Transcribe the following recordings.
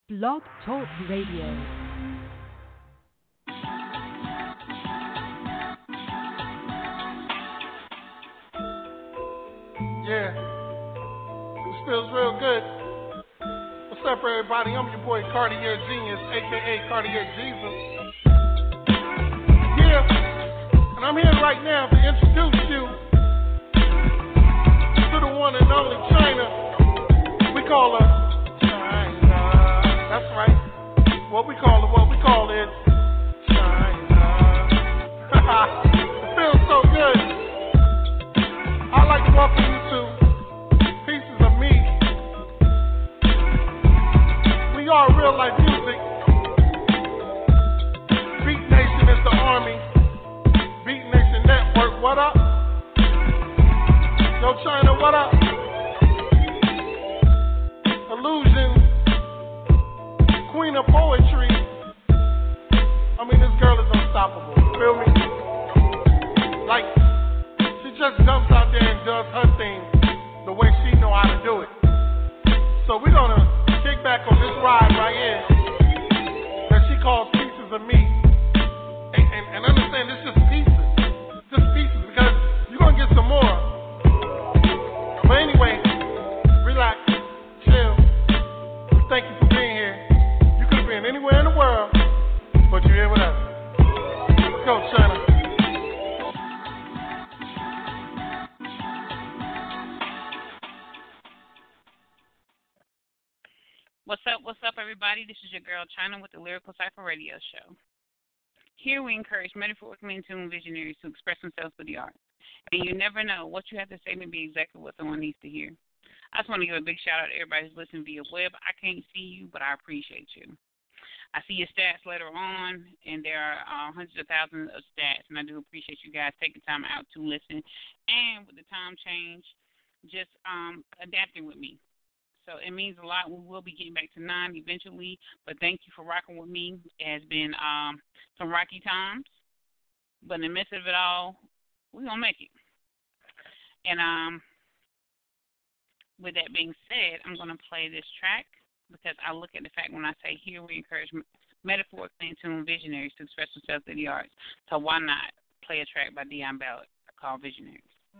Blog Talk Radio. Yeah, this feels real good. What's up, everybody? I'm your boy Cartier Genius, aka Cartier Jesus. Yeah, and I'm here right now to introduce you to the one and only China. We call her China. That's right. What we call it China. It feels so good. I'd like to welcome you to Pieces of Me. We are real life music. Beat Nation is the army. Beat Nation Network, what up? Yo, China, what up? Illusion, Queen of Poetry. I mean, this girl is unstoppable. Feel me? Like, she just jumps out there and does her thing the way she know how to do it. So we're gonna kick back on this ride right here that she calls Pieces of Me. And understand, this is just pieces, because you're gonna get some more. But anyway, relax, chill. Thank you for being here. You could have been anywhere in the world, but you're here with us. Let's go, China. What's up, everybody? This is your girl, China, with the Lyrical Cypher Radio Show. Here we encourage metaphorically in tune visionaries to express themselves with the art. And you never know, what you have to say may be exactly what someone needs to hear. I just want to give a big shout out to everybody who's listening via web. I can't see you, but I appreciate you. I see your stats later on, and there are hundreds of thousands of stats, and I do appreciate you guys taking time out to listen. And with the time change, just adapting with me. So it means a lot. We will be getting back to 9 eventually, but thank you for rocking with me. It has been some rocky times, but in the midst of it all, we're going to make it. And with that being said, I'm going to play this track because I look at the fact when I say here we encourage metaphorically in tune visionaries to express themselves through the arts. So why not play a track by Dion Ballard called Visionaries?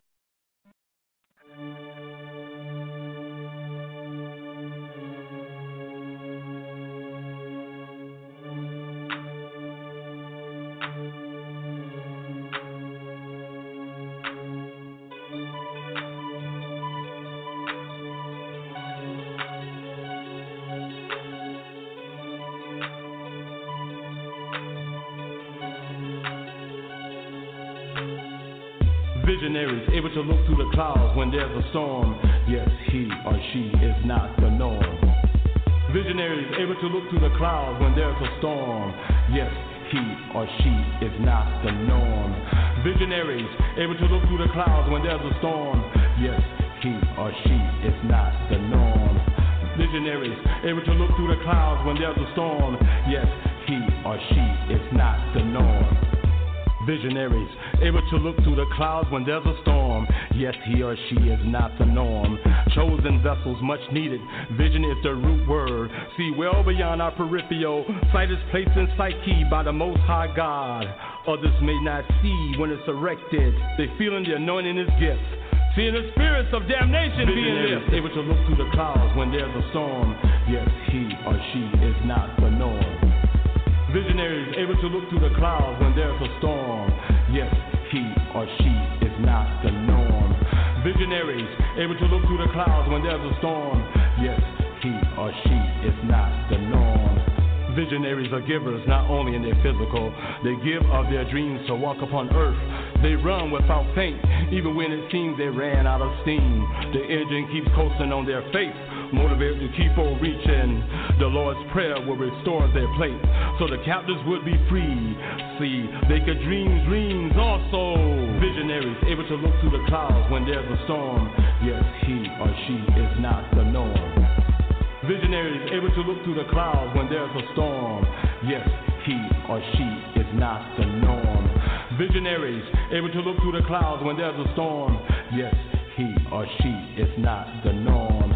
Visionaries able to look through the clouds when there's a storm. Yes, he or she is not the norm. Visionaries able to look through the clouds when there's a storm. Yes, he or she is not the norm. Visionaries able to look through the clouds when there's a storm. Yes, he or she is not the norm. Visionaries able to look through the clouds when there's a storm. Yes, he or she is not the norm. Visionaries able to look through the clouds when there's a storm. Yes, he or she is not the norm. Chosen vessels much needed. Vision is the root word. See well beyond our peripheral. Sight is placed in psyche by the Most High God. Others may not see when it's erected. They feeling the anointing is gift. Seeing the spirits of damnation being lifted. Able to look through the clouds when there's a storm. Yes, he or she is not the norm. Visionaries able to look through the clouds when there's a storm. Yes, he or she is not the norm. Visionaries able to look through the clouds when there's a storm. Yes, he or she is not the norm. Visionaries are givers not only in their physical. They give of their dreams to walk upon earth. They run without faint, even when it seems they ran out of steam. The engine keeps coasting on their faith, motivated to keep on reaching. The Lord's prayer will restore their plate, so the captives would be free. See, they could dream dreams also. Visionaries able to look through the clouds when there's a storm. Yes, he or she is not the norm. Visionaries able to look through the clouds when there's a storm. Yes, he or she is not the norm. Visionaries able to look through the clouds when there's a storm. Yes, he or she is not the norm.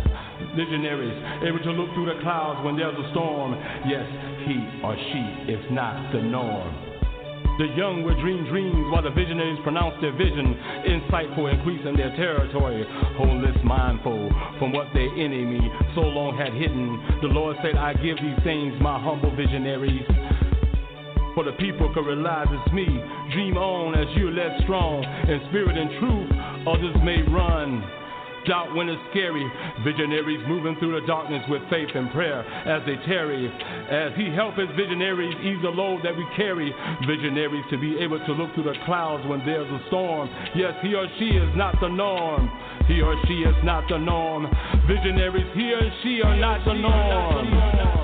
Visionaries able to look through the clouds when there's a storm. Yes, he or she is not the norm. The young will dream dreams while the visionaries pronounce their vision, insightful, increasing their territory, wholeness mindful from what their enemy so long had hidden. The Lord said, I give these things, my humble visionaries, for the people can realize it's me. Dream on as you're led strong in spirit and truth, others may run. Doubt when it's scary. Visionaries moving through the darkness with faith and prayer as they tarry. As he helps his visionaries ease the load that we carry. Visionaries to be able to look through the clouds when there's a storm. Yes, he or she is not the norm. He or she is not the norm. Visionaries, he or she are not the norm.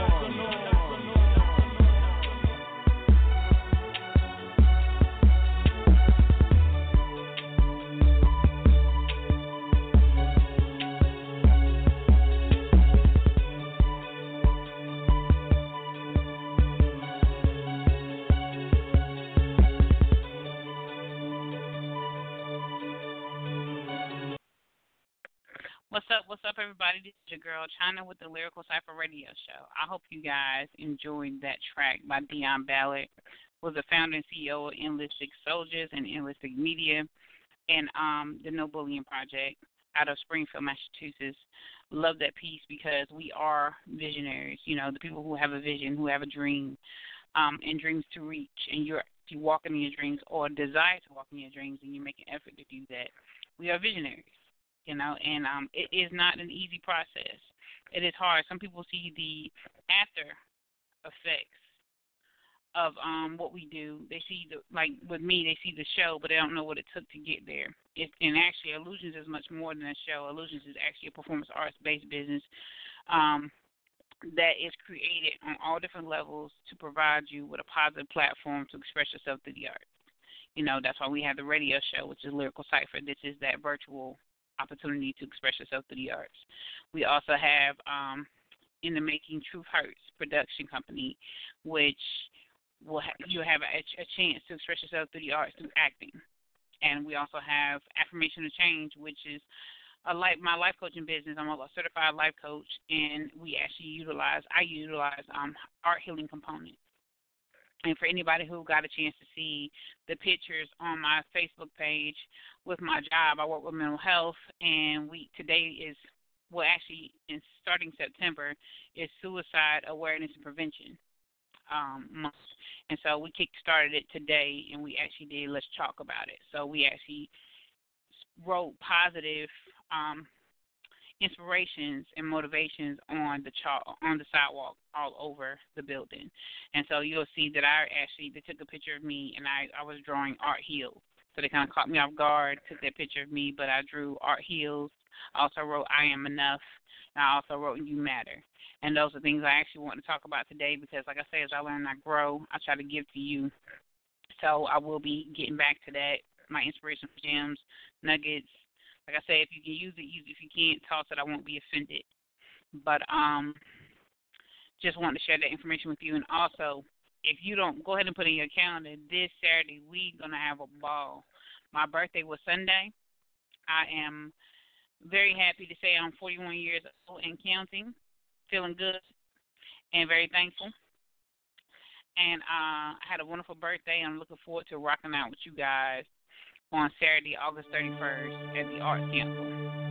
What's up, everybody? This is your girl, China, with the Lyrical Cypher Radio Show. I hope you guys enjoyed that track by Dion Ballard, was the founder and CEO of Enlisted Soldiers and Enlisted Media, and the No Bullying Project out of Springfield, Massachusetts. Love that piece because we are visionaries, you know, the people who have a vision, who have a dream, and dreams to reach, and you're walking in your dreams or desire to walk in your dreams, and you make an effort to do that. We are visionaries. You know, and it is not an easy process. It is hard. Some people see the after effects of what we do. They see like with me, they see the show, but they don't know what it took to get there. And actually, Illusions is much more than a show. Illusions is actually a performance arts-based business that is created on all different levels to provide you with a positive platform to express yourself through the arts. You know, that's why we have the radio show, which is Lyrical Cypher. This is that virtual opportunity to express yourself through the arts. We also have In the Making Truth Hurts production company, which you'll have a chance to express yourself through the arts through acting. And we also have Affirmation of Change, which is my life coaching business. I'm a certified life coach, and I utilize art healing components. And for anybody who got a chance to see the pictures on my Facebook page with my job, I work with mental health, and today is, well, actually, starting September, is Suicide Awareness and Prevention month. And so we kick-started it today, and we actually did Let's Talk About It. So we actually wrote positive inspirations and motivations on the sidewalk all over the building. And so you'll see that they took a picture of me, and I was drawing art heels. So they kind of caught me off guard, took that picture of me, but I drew art heels. I also wrote I Am Enough, and I also wrote You Matter. And those are things I actually want to talk about today because, like I say, as I learn and I grow, I try to give to you. So I will be getting back to that, my inspirational gems, nuggets. Like I say, if you can use it, use it. If you can't, toss it. I won't be offended. But just wanted to share that information with you. And also, if you don't, go ahead and put in your calendar, this Saturday we're going to have a ball. My birthday was Sunday. I am very happy to say I'm 41 years old and counting, feeling good and very thankful. And I had a wonderful birthday. I'm looking forward to rocking out with you guys on Saturday, August 31st at the Arts Council.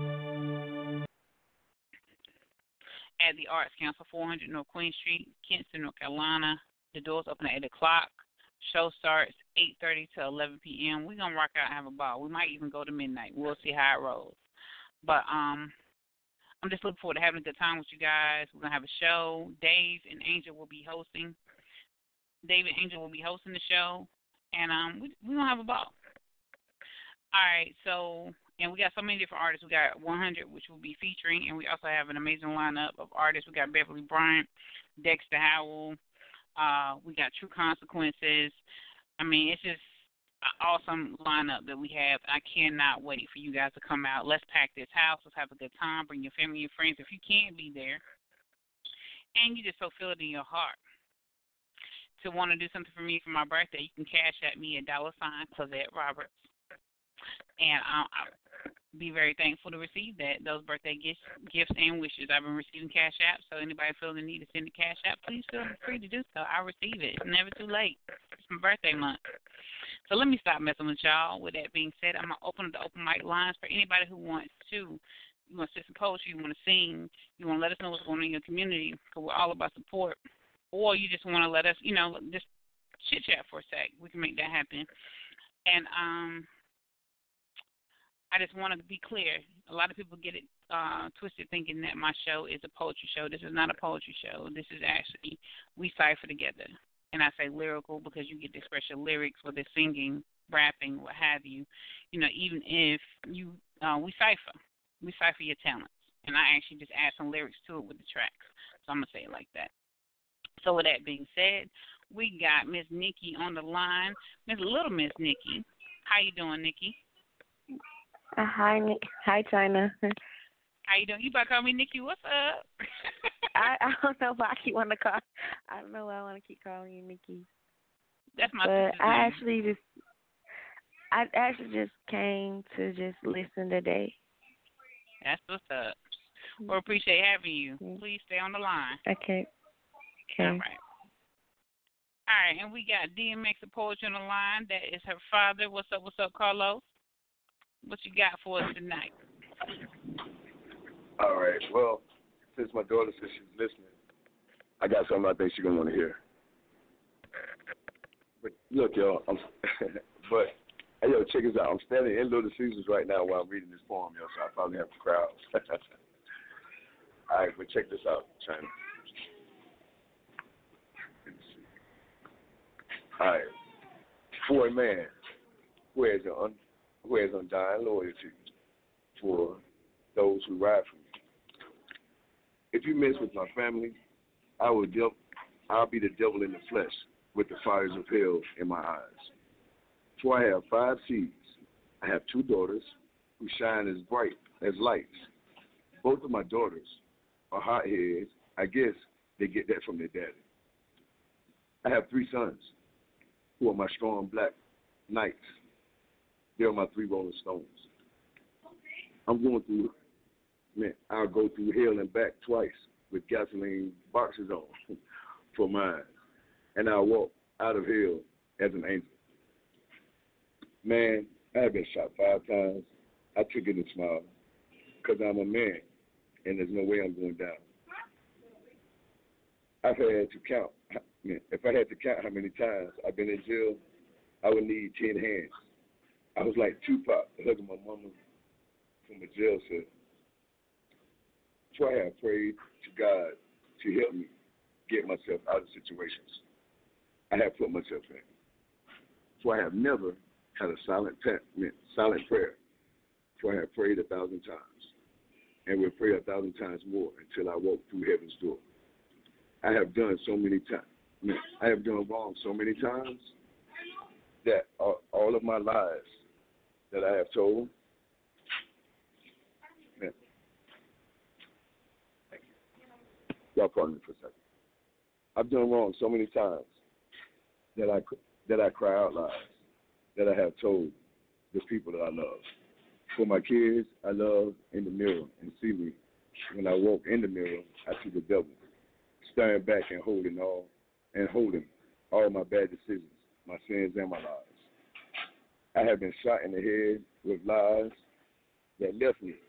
At the Arts Council, 400 North Queen Street, Kinston, North Carolina. The doors open at 8 o'clock. Show starts 8:30 to 11 p.m. We're going to rock out and have a ball. We might even go to midnight. We'll see how it rolls. But I'm just looking forward to having a good time with you guys. We're going to have a show. Dave and Angel will be hosting. Dave and Angel will be hosting the show. And we're going to have a ball. All right, so, and we got so many different artists. We got 100, which will be featuring, and we also have an amazing lineup of artists. We got Beverly Bryant, Dexter Howell. We got True Consequences. I mean, it's just an awesome lineup that we have. I cannot wait for you guys to come out. Let's pack this house. Let's have a good time. Bring your family and friends if you can't be there. And you just so feel it in your heart to want to do something for me for my birthday. You can cash at me at $Clavette Roberts. And be very thankful to receive those birthday gifts and wishes. I've been receiving Cash App, so anybody feeling the need to send a Cash App, please feel free to do so. I'll receive it. It's never too late. It's my birthday month. So let me stop messing with y'all. With that being said, I'm going to open up the open mic lines for anybody who wants to. You want to sit some poetry, you want to sing, you want to let us know what's going on in your community, because we're all about support. Or you just want to let us, just chit-chat for a sec. We can make that happen. And I just want to be clear. A lot of people get it twisted thinking that my show is a poetry show. This is not a poetry show. This is actually, we cipher together. And I say lyrical because you get to express your lyrics, whether it's singing, rapping, what have you. Even if we cipher. We cipher your talents. And I actually just add some lyrics to it with the tracks. So I'm going to say it like that. So with that being said, we got Miss Nikki on the line. Little Miss Nikki. How you doing, Nikki? Hi, Hi, China. How you doing? You about to call me Nikki? What's up? I don't know why I keep wanting to call. I don't know why I want to keep calling you Nikki. That's my But sister's name. I actually just came to just listen today. That's what's up. Well, appreciate having you. Please stay on the line. Okay. All right. All right, and we got DMX of Poetry on the line. That is her father. What's up, Carlos? What you got for us tonight? All right. Well, since my daughter says she's listening, I got something I think she's going to want to hear. But look, y'all, hey, check this out. I'm standing in Little Caesars right now while I'm reading this poem, so I probably have a crowd. All right, but check this out, China. All right. For a man who has undying loyalty for those who ride for me. If you mess with my family, I'll be the devil in the flesh with the fires of hell in my eyes. For I have 5 seeds. I have 2 daughters who shine as bright as lights. Both of my daughters are hotheads. I guess they get that from their daddy. I have 3 sons who are my strong black knights. They are my 3 rolling stones. I'll go through hell and back twice with gasoline boxes on for mine. And I'll walk out of hell as an angel. Man, I have been shot 5 times. I took it and smiled because I'm a man and there's no way I'm going down. I've had to count. If I had to count how many times I've been in jail, I would need 10 hands. I was like Tupac hugging my mama from a jail cell. So I have prayed to God to help me get myself out of situations I have put myself in. So I have never had a silent prayer. So I have prayed 1,000 times and will pray 1,000 times more until I walk through heaven's door. I have done so many times. I have done wrong so many times that all of my lies that I have told, y'all pardon me for a second. I've done wrong so many times that I cry out loud, that I have told the people that I love. For my kids, I love in the mirror and see me. When I walk in the mirror, I see the devil staring back and holding all my bad decisions, my sins and my lies. I have been shot in the head with lies that left me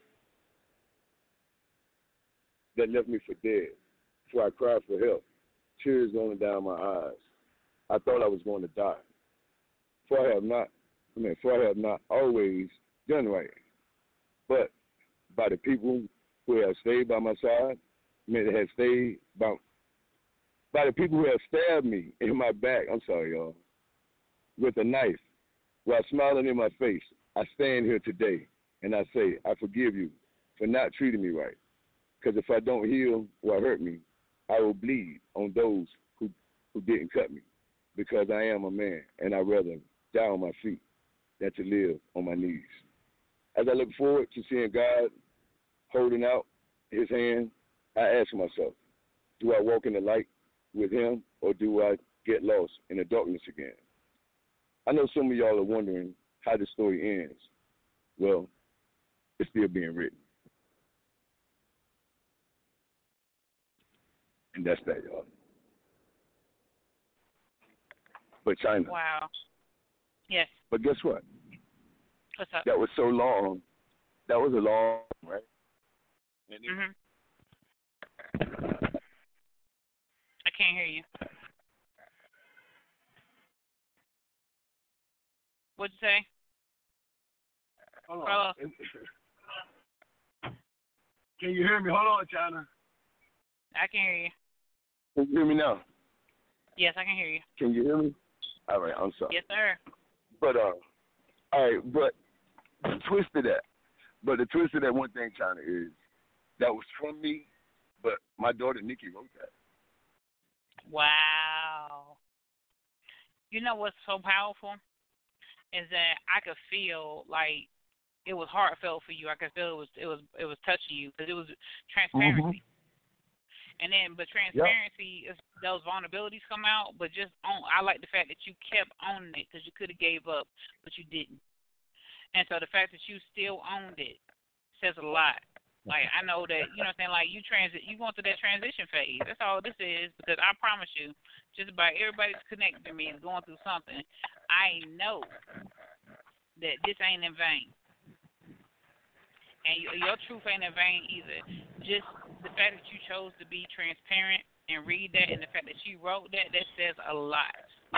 for dead. So I cried for help, tears rolling down my eyes. I thought I was going to die. For I have not always done right, but by the people who have stayed by my side, by the people who have stabbed me in my back, I'm sorry, y'all, with a knife, while smiling in my face, I stand here today and I say, I forgive you for not treating me right. Because if I don't heal what hurt me, I will bleed on those who didn't cut me. Because I am a man and I'd rather die on my feet than to live on my knees. As I look forward to seeing God holding out his hand, I ask myself, do I walk in the light with him or do I get lost in the darkness again? I know some of y'all are wondering how the story ends. Well, it's still being written. And that's that, y'all. But China. Wow. Yes. But guess what? What's up? That was so long. That was a long, right? Mhm. I can't hear you. What'd you say? Hold Carlos? on. Can you hear me? Hold on, China. I can hear you. Can you hear me now? Yes, I can hear you. Can you hear me? All right, I'm sorry. Yes, sir. But all right, but the twist of that one thing, China, is that was from me, but my daughter Nikki wrote that. Wow. You know what's so powerful is that I could feel like it was heartfelt for you. I could feel it was touching you because it was transparency. And then, but transparency is those vulnerabilities come out. But I like the fact that you kept owning it because you could have gave up, but you didn't. And so the fact that you still owned it says a lot. Like I know that you know what I'm saying. Like you going through that transition phase. That's all this is. Because I promise you, just about everybody that's connected to me is going through something. I know that this ain't in vain. And your truth ain't in vain either. Just the fact that you chose to be transparent and read that, and the fact that she wrote that says a lot.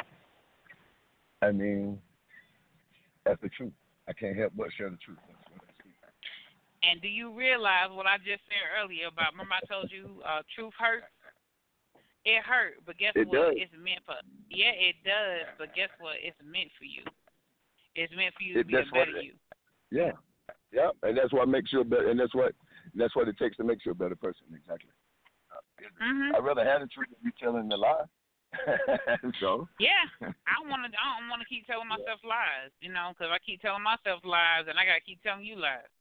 I mean, that's the truth. I can't help but share the truth. And do you realize what I just said earlier about? Remember I told you, truth hurts. It hurt, but guess what? Does. It's meant for. Yeah, it does, but guess what? It's meant for you. It's meant for you to be a better you. Yeah. Yeah, and that's what makes you a better, and that's what it takes to make you a better person. Exactly. I'd rather have the truth than you telling the lie. So. Yeah, I don't want to keep telling myself lies, you know, because I keep telling myself lies, and I gotta keep telling you lies.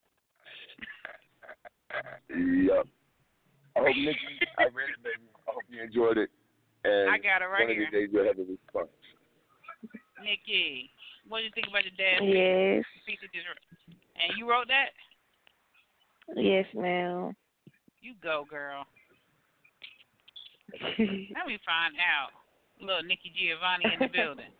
Yeah. I hope Nikki, I read it, baby. I hope you enjoyed it. And I got it right one here. of these days you'll have a response. Nikki, what do you think about your dad? Yes. And you wrote that? Yes, ma'am. You go, girl. Let me find out. Little Nikki Giovanni in the building.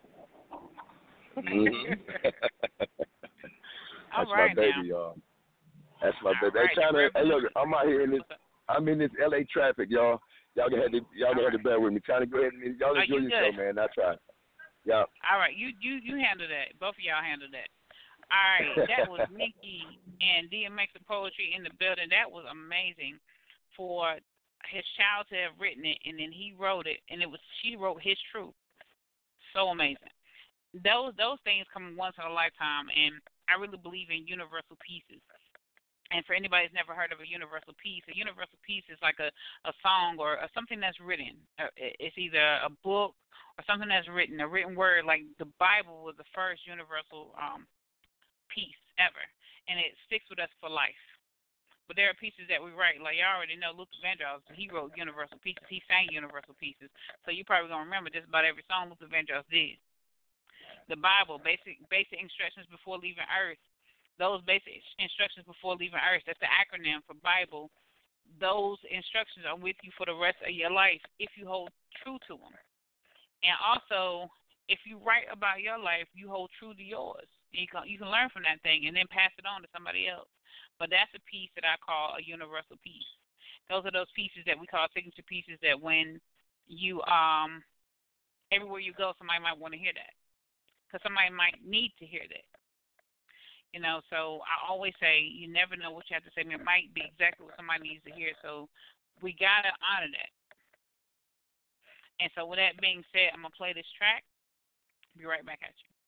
All That's right my baby, now. y'all. That's my baby. Right, Hey, China, hey, look, I'm out here in this. I'm in this LA traffic, y'all. Y'all gonna have to bear with me. Trying to go ahead and y'all enjoy your show, man. I try. Yeah. All right, you handle that. Both of y'all handle that. All right, that was Nikki and DMX of Poetry in the building. That was amazing for his child to have written it, and then he wrote it, and she wrote his truth. So amazing. Those things come once in a lifetime, and I really believe in universal pieces. And for anybody who's never heard of a universal piece is like a song or something that's written. It's either a book or something that's written, a written word. Like the Bible was the first universal piece ever, and it sticks with us for life. But there are pieces that we write, like y'all already know Luther Vandross, he wrote universal pieces. He sang universal pieces. So you probably going to remember just about every song Luther Vandross did. The Bible, basic instructions before leaving earth. Those basic instructions before leaving earth, that's the acronym for Bible. Those instructions are with you for the rest of your life if you hold true to them. And also, if you write about your life, you hold true to yours. You can learn from that thing and then pass it on to somebody else. But that's a piece that I call a universal piece. Those are those pieces that we call signature pieces that when you everywhere you go, somebody might want to hear that because somebody might need to hear that. You know, so I always say you never know what you have to say. It might be exactly what somebody needs to hear. So we gotta honor that. And so with that being said, I'm gonna play this track. Be right back at you.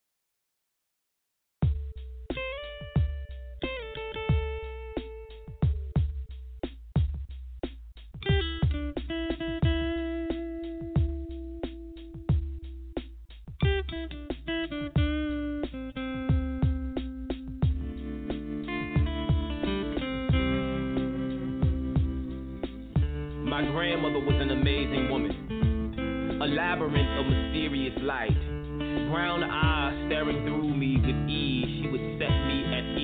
My grandmother was an amazing woman, a labyrinth of mysterious light. Brown eyes staring through me with ease, she would set me at ease.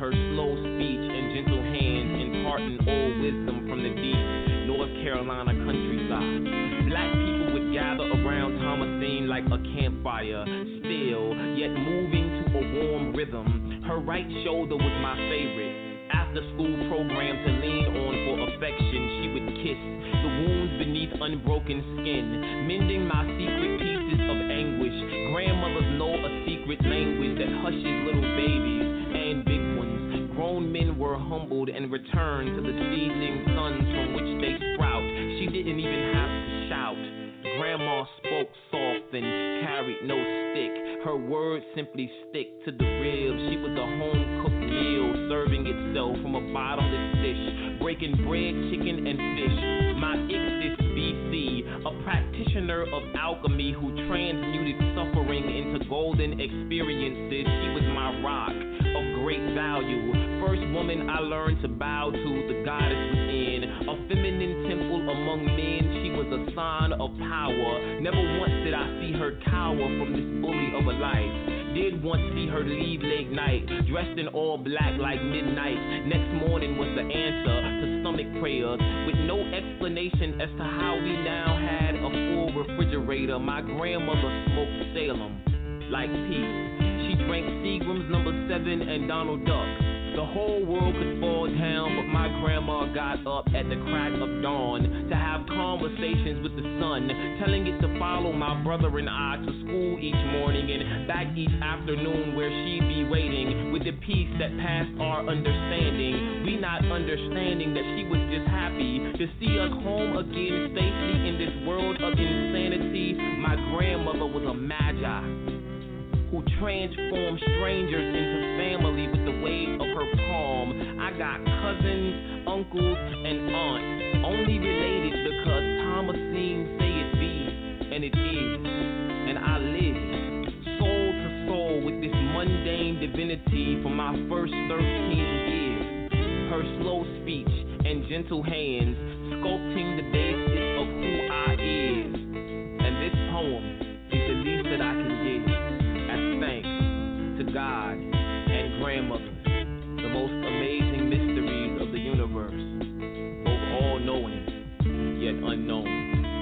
her slow speech and gentle hands imparting old wisdom from the deep North Carolina countryside. Black people would gather around Thomasine like a campfire, still, yet moving to a warm rhythm. Her right shoulder was my favorite. After school program to lean on for affection, she would kiss the wounds beneath unbroken skin, mending my secret pieces of anguish. Grandmothers know a secret language that hushes little babies and big ones. Grown men were humbled and returned to the seedling sons from which they sprout. She didn't even have to shout. Grandma spoke soft and carried no stick. Her words simply stick to the ribs. She was a home-cooked meal, serving itself from a bottomless dish, breaking bread, chicken, and fish. My Ixis BC, a practitioner of alchemy who transmuted suffering into golden experiences. She was my rock of great value. First woman I learned to bow to, the goddess within. A feminine temple among men, she was a sign of power. Never once did I see her cower from this bully of a life. Did once see her leave late night, dressed in all black like midnight. Next morning was the answer to stomach prayers, with no explanation as to how we now had a full refrigerator. My grandmother smoked Salem like peace. She drank Seagram's number 7 and Donald Duck. The whole world could fall down, but my grandma got up at the crack of dawn to have conversations with the sun, telling it to follow my brother and I to school each morning and back each afternoon where she'd be waiting with the peace that passed our understanding. We not understanding that she was just happy to see us home again safely in this world of insanity. My grandmother was a magi who transformed strangers into family with the wave of her palm. I got cousins, uncles, and aunts, only related because Thomasine say it be, and it is. And I live soul to soul with this mundane divinity for my first 13 years. Her slow speech and gentle hands sculpting the basis of who I is. And this poem is the least that I can give. Thanks to God and grandmother, the most amazing mysteries of the universe, both all-knowing yet unknown.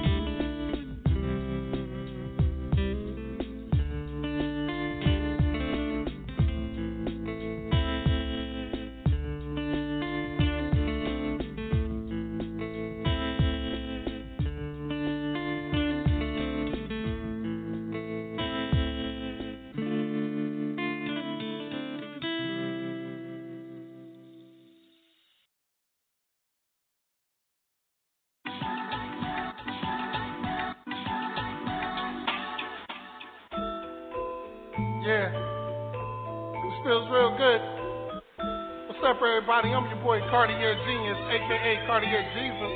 Yeah, this feels real good. What's up, everybody? I'm your boy Cartier Genius, aka Cartier Jesus.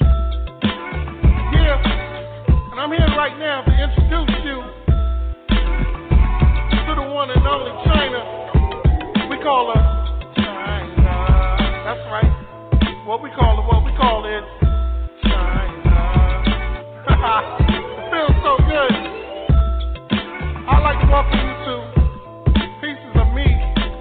Yeah, and I'm here right now to introduce you to the one and only China. We call her China. That's right. What we call it China. It feels so good. I'd like to welcome you to Pieces of Me.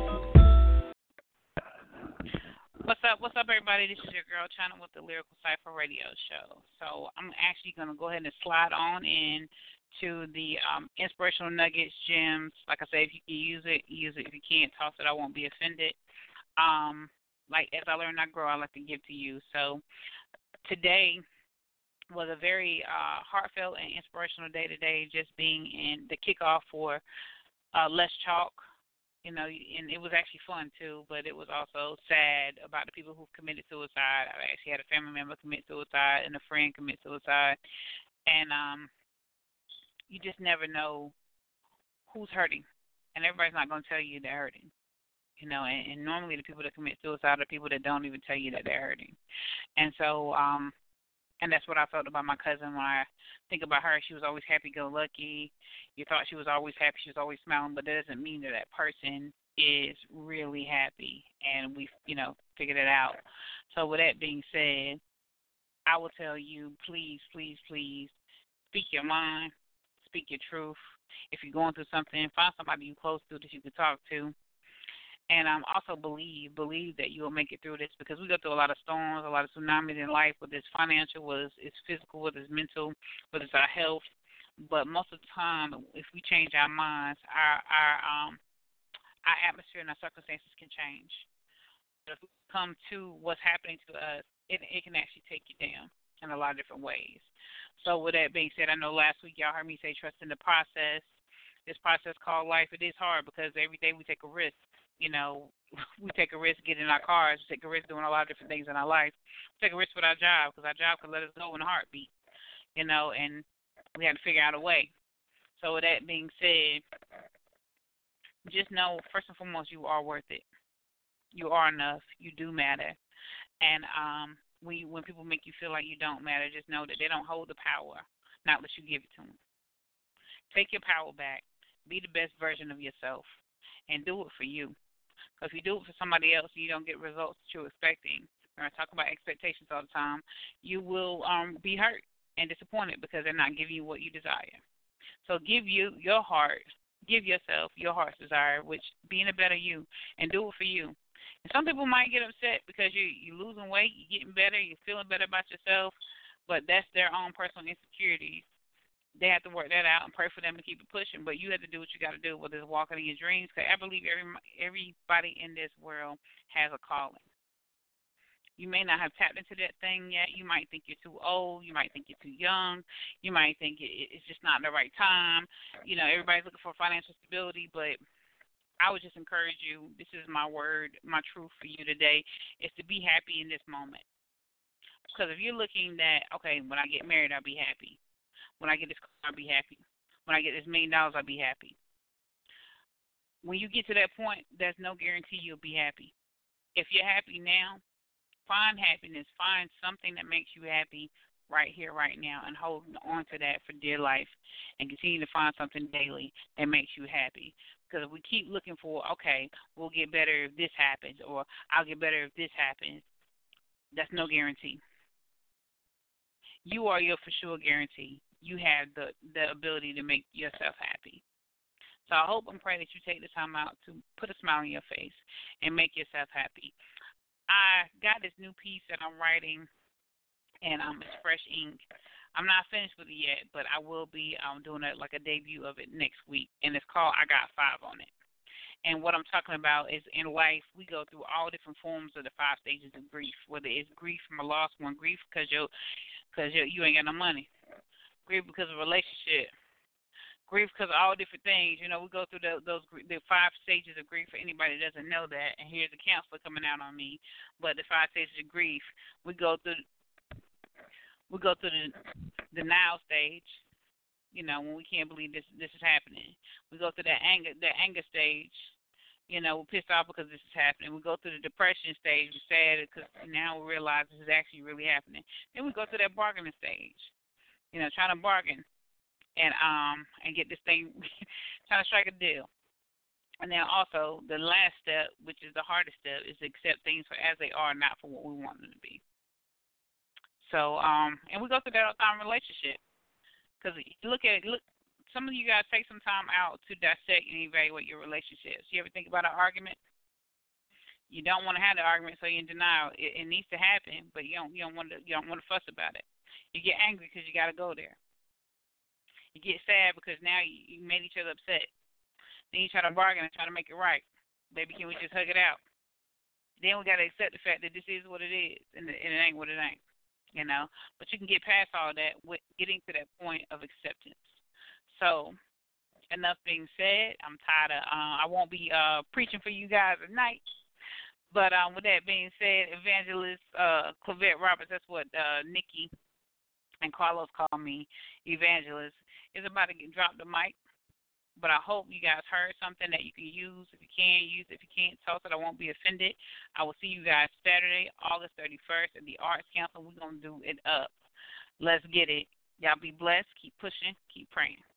What's up, everybody? This is your girl, China, with the Lyrical Cypher Radio Show. So I'm actually going to go ahead and slide on in to the inspirational nuggets, gems. Like I said, if you can use it, use it. If you can't, toss it. I won't be offended. Like, as I learn, I grow, I like to give to you. So today was a very heartfelt and inspirational day today, just being in the kickoff for Less Chalk, you know, and it was actually fun too, but it was also sad about the people who've committed suicide. I actually had a family member commit suicide and a friend commit suicide, and you just never know who's hurting, and everybody's not going to tell you they're hurting. You know, and normally the people that commit suicide are people that don't even tell you that they're hurting. And so, and that's what I felt about my cousin when I think about her. She was always happy-go-lucky. You thought she was always happy. She was always smiling, but that doesn't mean that that person is really happy, and we, you know, figured it out. So with that being said, I will tell you, please, please, please, speak your mind, speak your truth. If you're going through something, find somebody you're close to that you can talk to. And also believe that you will make it through this, because we go through a lot of storms, a lot of tsunamis in life, whether it's financial, whether it's physical, whether it's mental, whether it's our health. But most of the time, if we change our minds, our atmosphere and our circumstances can change. But if we come to what's happening to us, it can actually take you down in a lot of different ways. So with that being said, I know last week y'all heard me say trust in the process. This process called life, it is hard because every day we take a risk. You know, we take a risk getting in our cars. We take a risk doing a lot of different things in our life. We take a risk with our job because our job could let us go in a heartbeat, you know, and we have to figure out a way. So with that being said, just know, first and foremost, you are worth it. You are enough. You do matter. And when people make you feel like you don't matter, just know that they don't hold the power, not unless you give it to them. Take your power back. Be the best version of yourself, and do it for you. Because if you do it for somebody else, you don't get results that you're expecting. When I talk about expectations all the time, you will be hurt and disappointed because they're not giving you what you desire. So give you your heart, give yourself your heart's desire, which being a better you, and do it for you. And some people might get upset because you're losing weight, you're getting better, you're feeling better about yourself, but that's their own personal insecurities. They have to work that out and pray for them to keep it pushing. But you have to do what you got to do, whether it's walking in your dreams. Because I believe everybody in this world has a calling. You may not have tapped into that thing yet. You might think you're too old. You might think you're too young. You might think it's just not the right time. You know, everybody's looking for financial stability. But I would just encourage you, this is my word, my truth for you today, is to be happy in this moment. Because if you're looking that, okay, when I get married, I'll be happy. When I get this car, I'll be happy. When I get this $1 million, I'll be happy. When you get to that point, there's no guarantee you'll be happy. If you're happy now, find happiness. Find something that makes you happy right here, right now, and hold on to that for dear life, and continue to find something daily that makes you happy. Because if we keep looking for, okay, we'll get better if this happens, or I'll get better if this happens, that's no guarantee. You are your for sure guarantee. You have the ability to make yourself happy. So I hope and pray that you take the time out to put a smile on your face and make yourself happy. I got this new piece that I'm writing, and it's fresh ink. I'm not finished with it yet, but I will be doing a debut of it next week, and it's called I Got 5 on it. And what I'm talking about is in life, we go through all different forms of the 5 stages of grief, whether it's grief from a lost one, grief because you ain't got no money, grief because of a relationship, grief because of all different things. You know, we go through the 5 stages of grief for anybody that doesn't know that. And here's the counselor coming out on me. But the 5 stages of grief, we go through the denial stage. You know, when we can't believe this is happening. We go through that anger stage. You know, we're pissed off because this is happening. We go through the depression stage. We're sad because now we realize this is actually really happening. Then we go through that bargaining stage. You know, trying to bargain and get this thing, trying to strike a deal. And then also the last step, which is the hardest step, is to accept things for as they are, not for what we want them to be. So, and we go through that all the time in relationship. Because some of you guys take some time out to dissect and evaluate your relationships. You ever think about an argument? You don't want to have the argument, so you're in denial. It needs to happen, but you don't want to fuss about it. You get angry because you got to go there. You get sad because now you made each other upset. Then you try to bargain and try to make it right. Baby, can we just hug it out? Then we got to accept the fact that this is what it is, and it ain't what it ain't. You know, but you can get past all that with getting to that point of acceptance. So, enough being said, I'm tired of, I won't be preaching for you guys at night. But with that being said, Evangelist Clavette Roberts, that's what Nikki and Carlos call me, Evangelist, is about to drop the mic. But I hope you guys heard something that you can use. If you can, use it. If you can't, toss it. I won't be offended. I will see you guys Saturday, August 31st at the Arts Council. We're going to do it up. Let's get it. Y'all be blessed. Keep pushing. Keep praying.